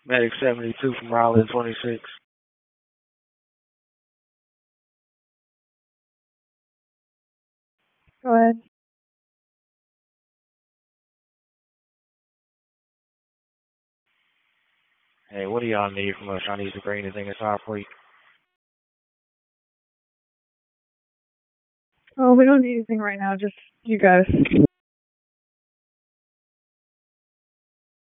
Medic 72 from Raleigh 26. Go ahead. Hey, what do y'all need from us? I need to bring anything inside for you. Oh, we don't need anything right now, just you guys.